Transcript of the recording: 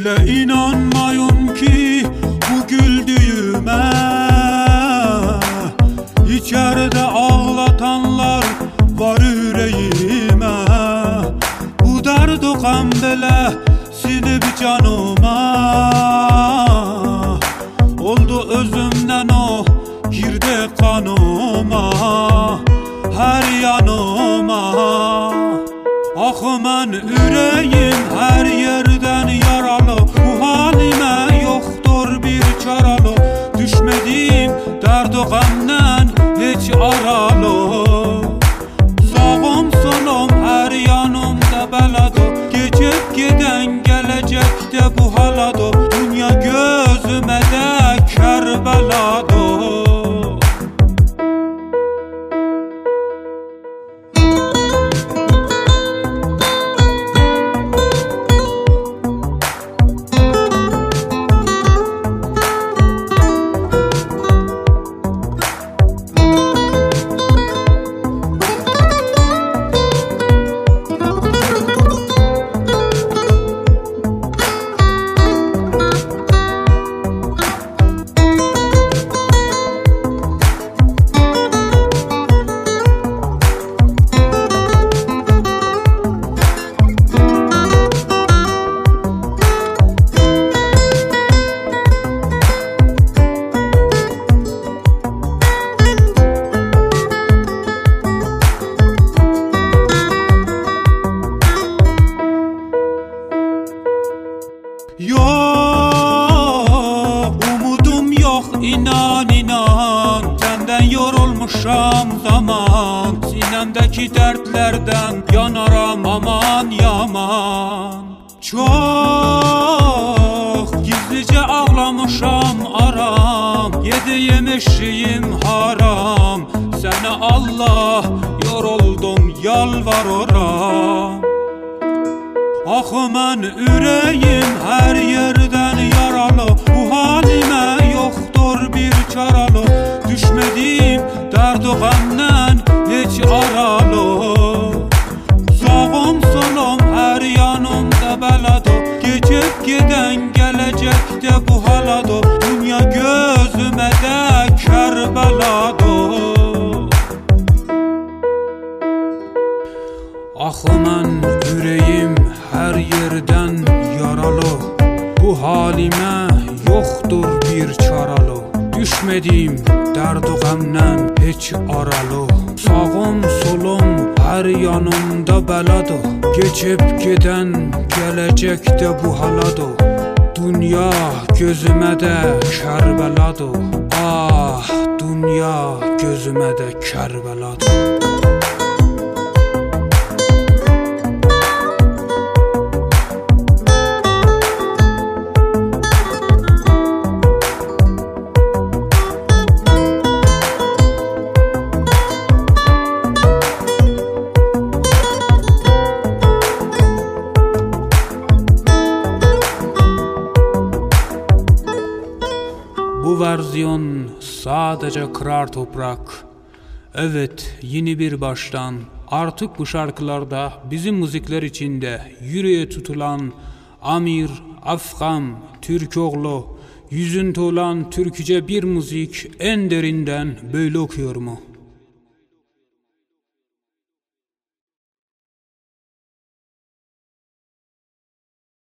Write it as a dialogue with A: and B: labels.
A: Hele inanmayın ki bu güldüğüme, İçeride ağlatanlar var yüreğime. Bu derd o kan bele sinip canıma, oldu özümden o girdi kanıma, her yanıma. Ah mən ürəyim hər yerdən yaralı, bu halime yoktur bir çaralı. Düşmediğim dərd o qəmdən heç aralı. Sağım solum hər yanımda bəlado, geçip giden gelecekte bu halado. Dünya gözüme de Kərbəlado. Yok, umudum yok, inan inan. Senden yorulmuşam zaman, sinemdeki dertlerden yanaram aman yaman. Çok gizlice ağlamışam aram, yediğim eşiğim haram. Sana Allah yoruldum yalvarıram. Ah mən ürəyim hər yerdən yaralı, bu halime yoktur bir çaralı. Düşmediğim dərd o qəmdən heç aralı. Sağım solum hər yanımda bəlado, geçip giden gelecekte bu halado. Dünya gözüme de Kərbəlado. Ah mən ürəyim her yerden yaralı, bu halime yoktur bir çaralı. Düşmediğim dərd o qəmdən heç aralı. Sağım solum her yanımda bəlado, geçip giden gelecekte bu halado. Dünya gözüme de Kərbəlado. Ah dünya gözüme de Kərbəlado. Bu versiyon sadece kırar toprak. Evet, yeni bir baştan. Artık bu şarkılarda bizim müzikler içinde yüreğe tutulan Amir, Afgam, Türkoğlu, yüzünde olan Türkçe bir müzik en derinden böyle okuyor mu?